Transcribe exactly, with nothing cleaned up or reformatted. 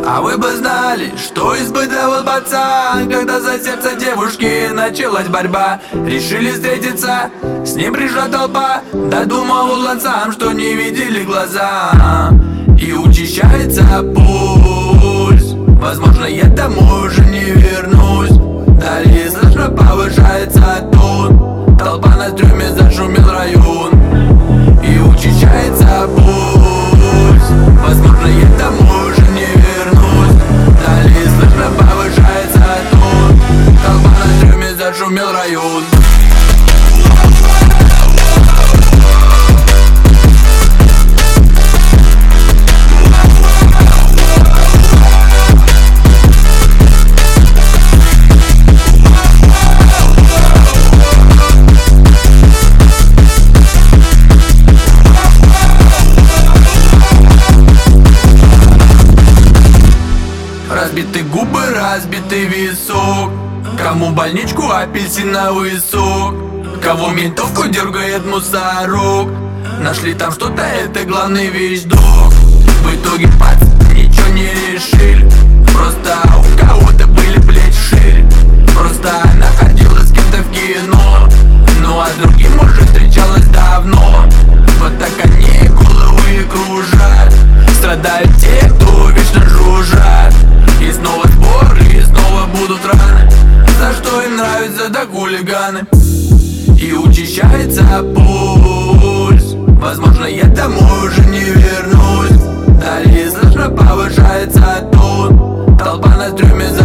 А вы бы знали, что испытывал пацан, когда за сердце девушки началась борьба. Решили встретиться, с ним пришла толпа, додумал он сам, что не видели глаза. И учащается пульс, возможно, я домой уже не вернусь. Далее слышно повышается тон, толпа на трюме, зашумел район. И учащается пульс, возможно, я домой уже не вернусь. Далее слышно повышается тон, толпа на трюме, зашумел район. Разбиты губы, разбитый висок. Кому больничку, апельсиновый сок. Кого ментовку дергает мусорок. Нашли там что-то, это главный вещдок. В итоге пацаны ничего не решили. Просто у кого-то были плечи шире. Просто она ходила с кем-то в кино. Ну а другим уже встречалась давно. Вот так они головы кружат. Страдают те, кто вечно жужжат. И снова сборы, и снова будут раны. За что им нравятся так хулиганы. И учащается пульс, возможно, я домой уже не вернусь. Далее слышно повышается тон, толпа на трюме